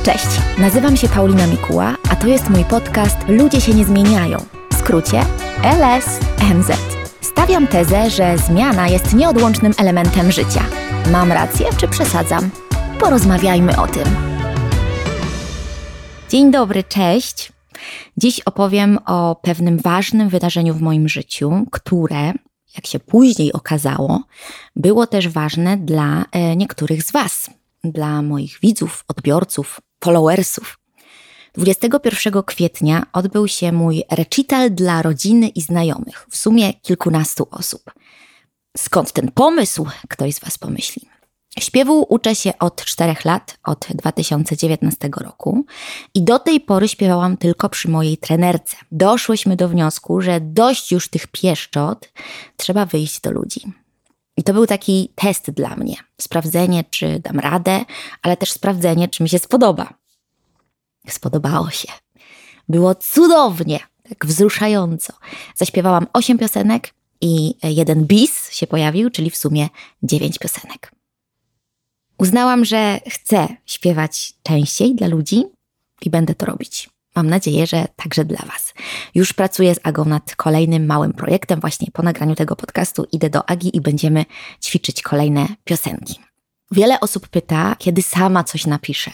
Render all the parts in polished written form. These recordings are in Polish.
Cześć, nazywam się Paulina Mikuła, a to jest mój podcast Ludzie się nie zmieniają. W skrócie LSMZ. Stawiam tezę, że zmiana jest nieodłącznym elementem życia. Mam rację czy przesadzam? Porozmawiajmy o tym. Dzień dobry, cześć. Dziś opowiem o pewnym ważnym wydarzeniu w moim życiu, które, jak się później okazało, było też ważne dla niektórych z Was, dla moich widzów, odbiorców, followersów. 21 kwietnia odbył się mój recital dla rodziny i znajomych, w sumie kilkunastu osób. Skąd ten pomysł? Ktoś z Was pomyśli. Śpiewu uczę się od 4 lat, od 2019 roku i do tej pory śpiewałam tylko przy mojej trenerce. Doszłyśmy do wniosku, że dość już tych pieszczot, trzeba wyjść do ludzi. I to był taki test dla mnie. Sprawdzenie, czy dam radę, ale też sprawdzenie, czy mi się spodoba. Spodobało się. Było cudownie, tak wzruszająco. Zaśpiewałam 8 piosenek i 1 bis się pojawił, czyli w sumie 9 piosenek. Uznałam, że chcę śpiewać częściej dla ludzi i będę to robić. Mam nadzieję, że także dla Was. Już pracuję z Agą nad kolejnym małym projektem. Właśnie po nagraniu tego podcastu idę do Agi i będziemy ćwiczyć kolejne piosenki. Wiele osób pyta, kiedy sama coś napiszę.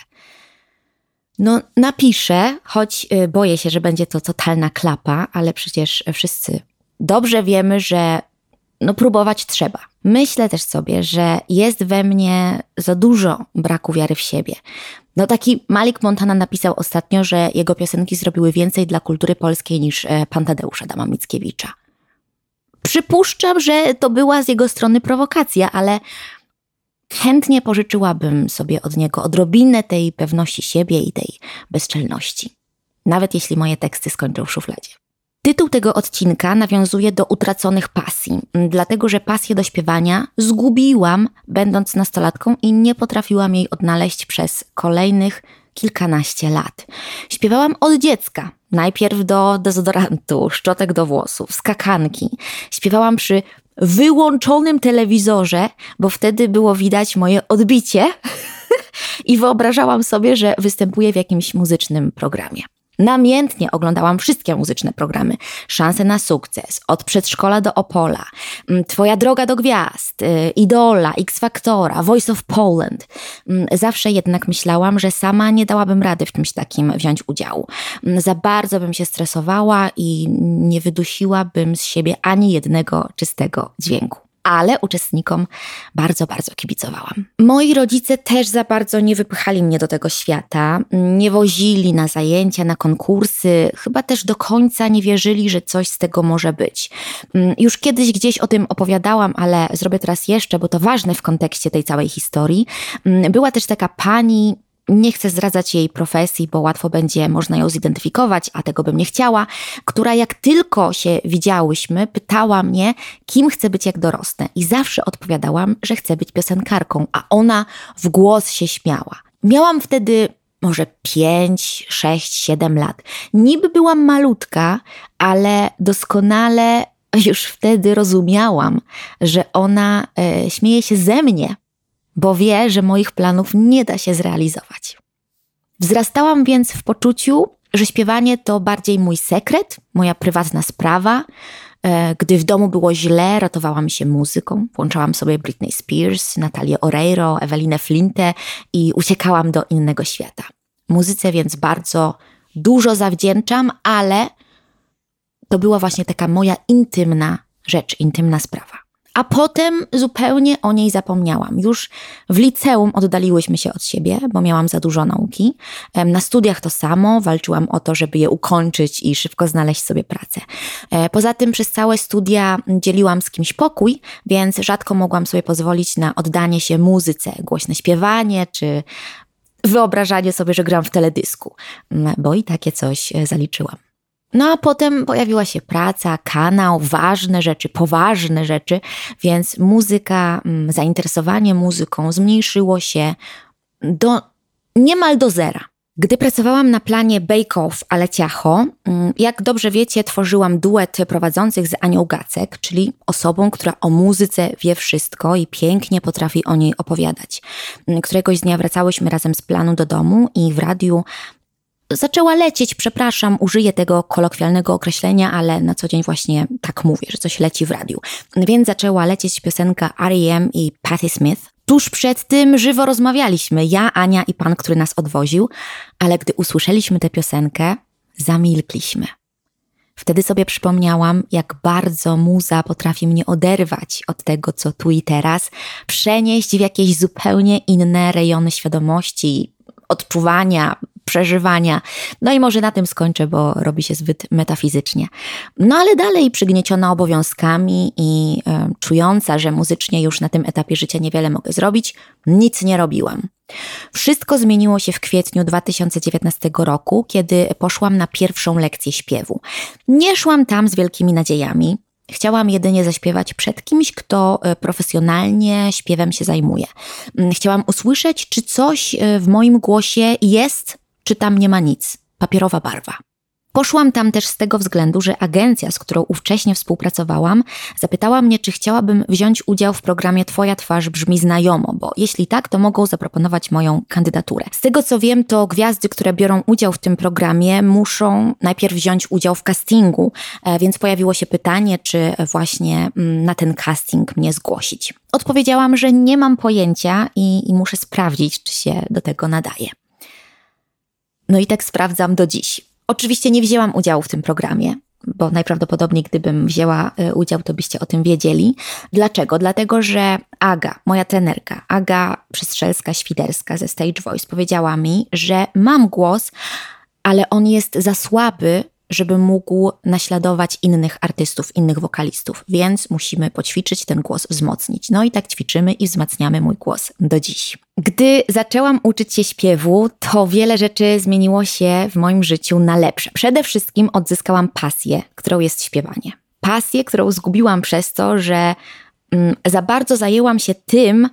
No napiszę, choć boję się, że będzie to totalna klapa, ale przecież wszyscy dobrze wiemy, że próbować trzeba. Myślę też sobie, że jest we mnie za dużo braku wiary w siebie. Taki Malik Montana napisał ostatnio, że jego piosenki zrobiły więcej dla kultury polskiej niż Pan Tadeusz Adama Mickiewicza. Przypuszczam, że to była z jego strony prowokacja, ale chętnie pożyczyłabym sobie od niego odrobinę tej pewności siebie i tej bezczelności. Nawet jeśli moje teksty skończą w szufladzie. Tytuł tego odcinka nawiązuje do utraconych pasji, dlatego że pasję do śpiewania zgubiłam, będąc nastolatką i nie potrafiłam jej odnaleźć przez kolejnych kilkanaście lat. Śpiewałam od dziecka, najpierw do dezodorantu, szczotek do włosów, skakanki. Śpiewałam przy wyłączonym telewizorze, bo wtedy było widać moje odbicie i wyobrażałam sobie, że występuję w jakimś muzycznym programie. Namiętnie oglądałam wszystkie muzyczne programy. Szanse na sukces, od przedszkola do Opola, Twoja droga do gwiazd, Idola, X Factora, Voice of Poland. Zawsze jednak myślałam, że sama nie dałabym rady w czymś takim wziąć udziału. Za bardzo bym się stresowała i nie wydusiłabym z siebie ani jednego czystego dźwięku. Ale uczestnikom bardzo, bardzo kibicowałam. Moi rodzice też za bardzo nie wypychali mnie do tego świata, nie wozili na zajęcia, na konkursy, chyba też do końca nie wierzyli, że coś z tego może być. Już kiedyś gdzieś o tym opowiadałam, ale zrobię teraz jeszcze, bo to ważne w kontekście tej całej historii. Była też taka pani, nie chcę zdradzać jej profesji, bo łatwo będzie można ją zidentyfikować, a tego bym nie chciała, która jak tylko się widziałyśmy, pytała mnie, kim chcę być jak dorosnę. I zawsze odpowiadałam, że chcę być piosenkarką, a ona w głos się śmiała. Miałam wtedy może 5, 6, 7 lat. Niby byłam malutka, ale doskonale już wtedy rozumiałam, że ona śmieje się ze mnie, bo wie, że moich planów nie da się zrealizować. Wzrastałam więc w poczuciu, że śpiewanie to bardziej mój sekret, moja prywatna sprawa. Gdy w domu było źle, ratowałam się muzyką. Włączałam sobie Britney Spears, Natalię Oreiro, Ewelinę Flintę i uciekałam do innego świata. Muzyce więc bardzo dużo zawdzięczam, ale to była właśnie taka moja intymna rzecz, intymna sprawa. A potem zupełnie o niej zapomniałam. Już w liceum oddaliłyśmy się od siebie, bo miałam za dużo nauki. Na studiach to samo, walczyłam o to, żeby je ukończyć i szybko znaleźć sobie pracę. Poza tym przez całe studia dzieliłam z kimś pokój, więc rzadko mogłam sobie pozwolić na oddanie się muzyce, głośne śpiewanie czy wyobrażanie sobie, że gram w teledysku, bo i takie coś zaliczyłam. A potem pojawiła się praca, kanał, ważne rzeczy, poważne rzeczy, więc muzyka, zainteresowanie muzyką zmniejszyło się niemal do zera. Gdy pracowałam na planie Bake Off Ale Ciacho, jak dobrze wiecie, tworzyłam duet prowadzących z Anią Gacek, czyli osobą, która o muzyce wie wszystko i pięknie potrafi o niej opowiadać. Któregoś dnia wracałyśmy razem z planu do domu i w radiu zaczęła lecieć, użyję tego kolokwialnego określenia, ale na co dzień właśnie tak mówię, że coś leci w radiu. Więc zaczęła lecieć piosenka R.E.M. i Patti Smith. Tuż przed tym żywo rozmawialiśmy, ja, Ania i pan, który nas odwoził, ale gdy usłyszeliśmy tę piosenkę, zamilkliśmy. Wtedy sobie przypomniałam, jak bardzo muza potrafi mnie oderwać od tego, co tu i teraz, przenieść w jakieś zupełnie inne rejony świadomości, odczuwania, przeżywania. No i może na tym skończę, bo robi się zbyt metafizycznie. No ale dalej przygnieciona obowiązkami i czująca, że muzycznie już na tym etapie życia niewiele mogę zrobić, nic nie robiłam. Wszystko zmieniło się w kwietniu 2019 roku, kiedy poszłam na pierwszą lekcję śpiewu. Nie szłam tam z wielkimi nadziejami. Chciałam jedynie zaśpiewać przed kimś, kto profesjonalnie śpiewem się zajmuje. Chciałam usłyszeć, czy coś w moim głosie jest, czy tam nie ma nic. Papierowa barwa. Poszłam tam też z tego względu, że agencja, z którą ówcześnie współpracowałam, zapytała mnie, czy chciałabym wziąć udział w programie Twoja twarz brzmi znajomo, bo jeśli tak, to mogą zaproponować moją kandydaturę. Z tego co wiem, to gwiazdy, które biorą udział w tym programie, muszą najpierw wziąć udział w castingu, więc pojawiło się pytanie, czy właśnie na ten casting mnie zgłosić. Odpowiedziałam, że nie mam pojęcia i muszę sprawdzić, czy się do tego nadaje. No i tak sprawdzam do dziś. Oczywiście nie wzięłam udziału w tym programie, bo najprawdopodobniej gdybym wzięła udział, to byście o tym wiedzieli. Dlaczego? Dlatego, że Aga, moja trenerka, Aga Przestrzelska-Świderska ze Stage Voice powiedziała mi, że mam głos, ale on jest za słaby, żeby mógł naśladować innych artystów, innych wokalistów, więc musimy poćwiczyć, ten głos wzmocnić. No i tak ćwiczymy i wzmacniamy mój głos do dziś. Gdy zaczęłam uczyć się śpiewu, to wiele rzeczy zmieniło się w moim życiu na lepsze. Przede wszystkim odzyskałam pasję, którą jest śpiewanie. Pasję, którą zgubiłam przez to, że za bardzo zajęłam się tym,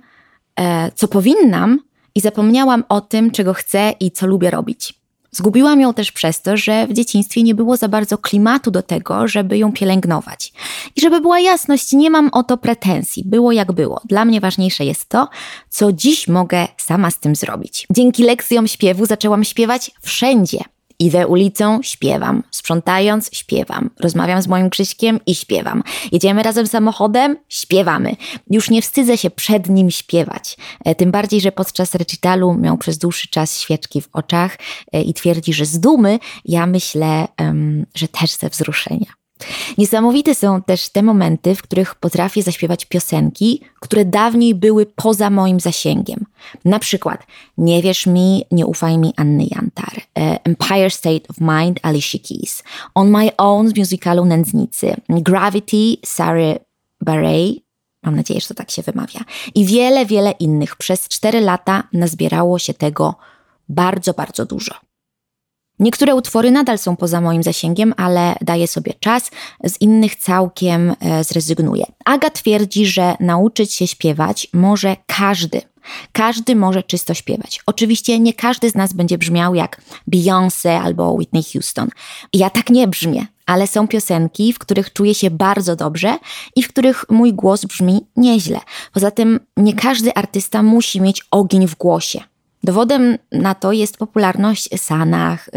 co powinnam i zapomniałam o tym, czego chcę i co lubię robić. Zgubiłam ją też przez to, że w dzieciństwie nie było za bardzo klimatu do tego, żeby ją pielęgnować. I żeby była jasność, nie mam o to pretensji. Było jak było. Dla mnie ważniejsze jest to, co dziś mogę sama z tym zrobić. Dzięki lekcjom śpiewu zaczęłam śpiewać wszędzie. Idę ulicą, śpiewam. Sprzątając, śpiewam. Rozmawiam z moim Krzyśkiem i śpiewam. Jedziemy razem samochodem, śpiewamy. Już nie wstydzę się przed nim śpiewać. Tym bardziej, że podczas recitalu miał przez dłuższy czas świeczki w oczach i twierdzi, że z dumy, ja myślę, że też ze wzruszenia. Niesamowite są też te momenty, w których potrafię zaśpiewać piosenki, które dawniej były poza moim zasięgiem. Na przykład Nie wierz mi, nie ufaj mi Anny Jantar, Empire State of Mind Alicia Keys, On My Own z musicalu Nędznicy, Gravity Sary Bareilles, mam nadzieję, że to tak się wymawia, i wiele, wiele innych. Przez 4 lata nazbierało się tego bardzo, bardzo dużo. Niektóre utwory nadal są poza moim zasięgiem, ale daję sobie czas, z innych całkiem zrezygnuję. Aga twierdzi, że nauczyć się śpiewać może każdy. Każdy może czysto śpiewać. Oczywiście nie każdy z nas będzie brzmiał jak Beyoncé albo Whitney Houston. Ja tak nie brzmię, ale są piosenki, w których czuję się bardzo dobrze i w których mój głos brzmi nieźle. Poza tym nie każdy artysta musi mieć ogień w głosie. Dowodem na to jest popularność Sanach,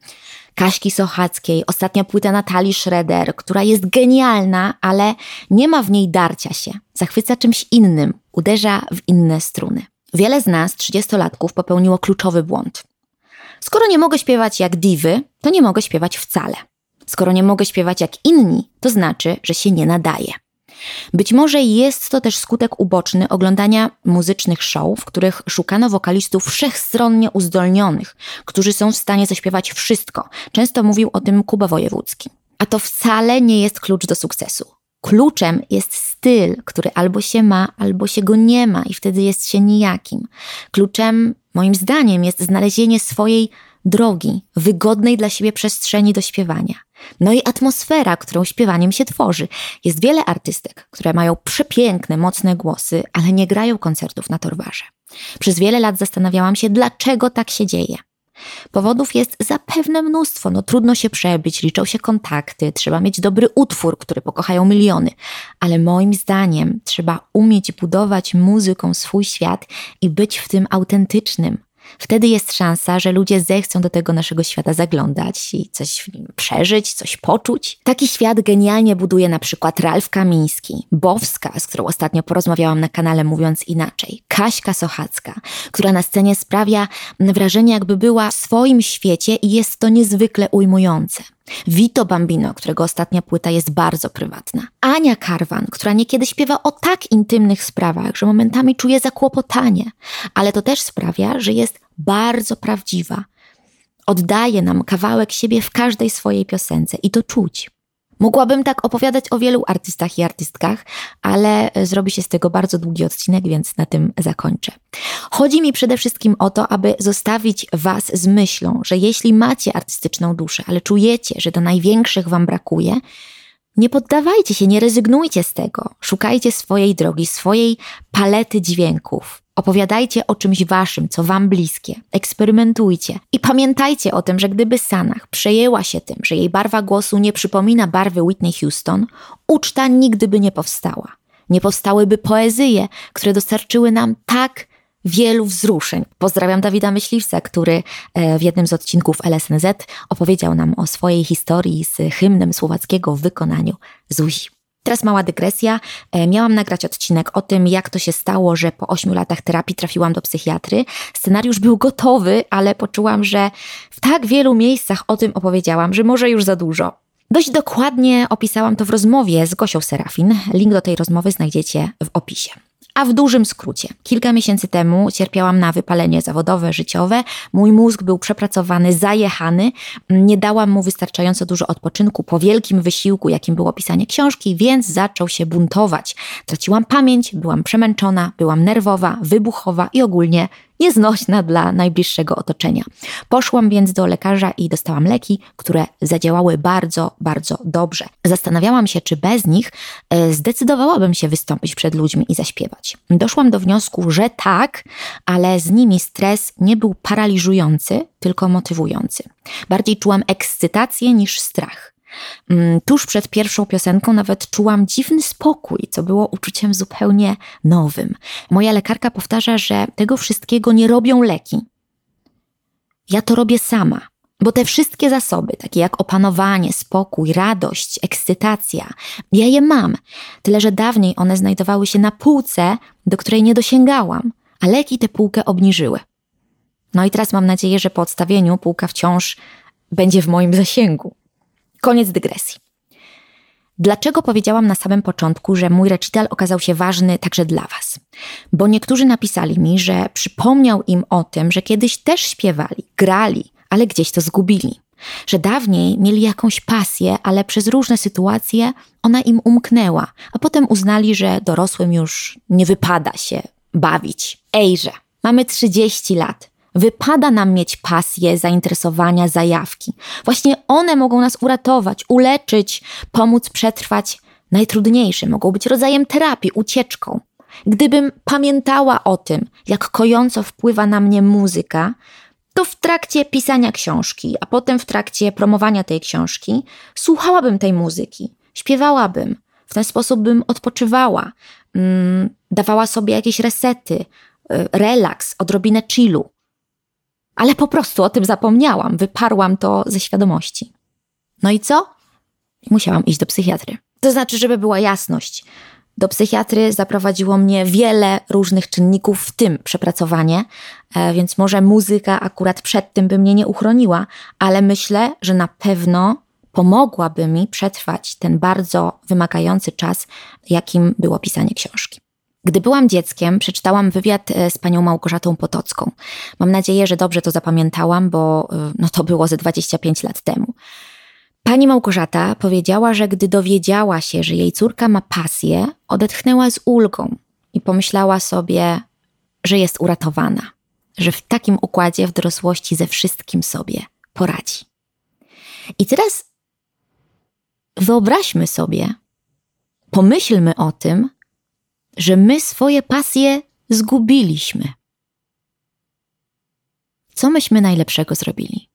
Kaśki Sochackiej, ostatnia płyta Natalii Schroeder, która jest genialna, ale nie ma w niej darcia się. Zachwyca czymś innym, uderza w inne struny. Wiele z nas, 30-latków, popełniło kluczowy błąd. Skoro nie mogę śpiewać jak diwy, to nie mogę śpiewać wcale. Skoro nie mogę śpiewać jak inni, to znaczy, że się nie nadaje. Być może jest to też skutek uboczny oglądania muzycznych show, w których szukano wokalistów wszechstronnie uzdolnionych, którzy są w stanie zaśpiewać wszystko. Często mówił o tym Kuba Wojewódzki. A to wcale nie jest klucz do sukcesu. Kluczem jest styl, który albo się ma, albo się go nie ma i wtedy jest się nijakim. Kluczem, moim zdaniem, jest znalezienie swojej drogi, wygodnej dla siebie przestrzeni do śpiewania. No i atmosfera, którą śpiewaniem się tworzy. Jest wiele artystek, które mają przepiękne, mocne głosy, ale nie grają koncertów na Torwarze. Przez wiele lat zastanawiałam się, dlaczego tak się dzieje. Powodów jest zapewne mnóstwo, trudno się przebić, liczą się kontakty, trzeba mieć dobry utwór, który pokochają miliony. Ale moim zdaniem trzeba umieć budować muzyką swój świat i być w tym autentycznym. Wtedy jest szansa, że ludzie zechcą do tego naszego świata zaglądać i coś w nim przeżyć, coś poczuć. Taki świat genialnie buduje na przykład Ralf Kamiński, Bowska, z którą ostatnio porozmawiałam na kanale Mówiąc Inaczej, Kaśka Sochacka, która na scenie sprawia wrażenie, jakby była w swoim świecie i jest to niezwykle ujmujące. Vito Bambino, którego ostatnia płyta jest bardzo prywatna. Ania Karwan, która niekiedy śpiewa o tak intymnych sprawach, że momentami czuje zakłopotanie, ale to też sprawia, że jest bardzo prawdziwa. Oddaje nam kawałek siebie w każdej swojej piosence i to czuć. Mogłabym tak opowiadać o wielu artystach i artystkach, ale zrobi się z tego bardzo długi odcinek, więc na tym zakończę. Chodzi mi przede wszystkim o to, aby zostawić was z myślą, że jeśli macie artystyczną duszę, ale czujecie, że do największych wam brakuje, nie poddawajcie się, nie rezygnujcie z tego. Szukajcie swojej drogi, swojej palety dźwięków. Opowiadajcie o czymś waszym, co wam bliskie. Eksperymentujcie. I pamiętajcie o tym, że gdyby Sanach przejęła się tym, że jej barwa głosu nie przypomina barwy Whitney Houston, uczta nigdy by nie powstała. Nie powstałyby poezje, które dostarczyły nam tak wielu wzruszeń. Pozdrawiam Dawida Myśliwca, który w jednym z odcinków LSNZ opowiedział nam o swojej historii z hymnem słowackiego w wykonaniu Zuzi. Teraz mała dygresja. Miałam nagrać odcinek o tym, jak to się stało, że po 8 latach terapii trafiłam do psychiatry. Scenariusz był gotowy, ale poczułam, że w tak wielu miejscach o tym opowiedziałam, że może już za dużo. Dość dokładnie opisałam to w rozmowie z Gosią Serafin. Link do tej rozmowy znajdziecie w opisie. A w dużym skrócie, kilka miesięcy temu cierpiałam na wypalenie zawodowe, życiowe. Mój mózg był przepracowany, zajechany. Nie dałam mu wystarczająco dużo odpoczynku po wielkim wysiłku, jakim było pisanie książki, więc zaczął się buntować. Traciłam pamięć, byłam przemęczona, byłam nerwowa, wybuchowa i ogólnie nieznośna dla najbliższego otoczenia. Poszłam więc do lekarza i dostałam leki, które zadziałały bardzo, bardzo dobrze. Zastanawiałam się, czy bez nich zdecydowałabym się wystąpić przed ludźmi i zaśpiewać. Doszłam do wniosku, że tak, ale z nimi stres nie był paraliżujący, tylko motywujący. Bardziej czułam ekscytację niż strach. Tuż przed pierwszą piosenką nawet czułam dziwny spokój, co było uczuciem zupełnie nowym. Moja lekarka powtarza, że tego wszystkiego nie robią leki. Ja to robię sama, bo te wszystkie zasoby, takie jak opanowanie, spokój, radość, ekscytacja, ja je mam. Tyle, że dawniej one znajdowały się na półce, do której nie dosięgałam, a leki tę półkę obniżyły. No i teraz mam nadzieję, że po odstawieniu półka wciąż będzie w moim zasięgu. Koniec dygresji. Dlaczego powiedziałam na samym początku, że mój recital okazał się ważny także dla was? Bo niektórzy napisali mi, że przypomniał im o tym, że kiedyś też śpiewali, grali, ale gdzieś to zgubili. Że dawniej mieli jakąś pasję, ale przez różne sytuacje ona im umknęła, a potem uznali, że dorosłym już nie wypada się bawić. Ejże, mamy 30 lat. Wypada nam mieć pasję, zainteresowania, zajawki. Właśnie one mogą nas uratować, uleczyć, pomóc przetrwać najtrudniejsze. Mogą być rodzajem terapii, ucieczką. Gdybym pamiętała o tym, jak kojąco wpływa na mnie muzyka, to w trakcie pisania książki, a potem w trakcie promowania tej książki, słuchałabym tej muzyki, śpiewałabym. W ten sposób bym odpoczywała, dawała sobie jakieś resety, relaks, odrobinę chillu. Ale po prostu o tym zapomniałam, wyparłam to ze świadomości. No i co? Musiałam iść do psychiatry. To znaczy, żeby była jasność. Do psychiatry zaprowadziło mnie wiele różnych czynników, w tym przepracowanie, więc może muzyka akurat przed tym by mnie nie uchroniła, ale myślę, że na pewno pomogłaby mi przetrwać ten bardzo wymagający czas, jakim było pisanie książki. Gdy byłam dzieckiem, przeczytałam wywiad z panią Małgorzatą Potocką. Mam nadzieję, że dobrze to zapamiętałam, bo to było ze 25 lat temu. Pani Małgorzata powiedziała, że gdy dowiedziała się, że jej córka ma pasję, odetchnęła z ulgą i pomyślała sobie, że jest uratowana, że w takim układzie w dorosłości ze wszystkim sobie poradzi. I teraz wyobraźmy sobie, pomyślmy o tym, że my swoje pasje zgubiliśmy. co myśmy najlepszego zrobili.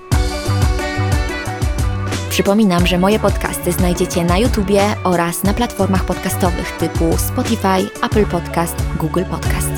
Przypominam, że moje podcasty znajdziecie na YouTubie oraz na platformach podcastowych typu Spotify, Apple Podcast, Google Podcast.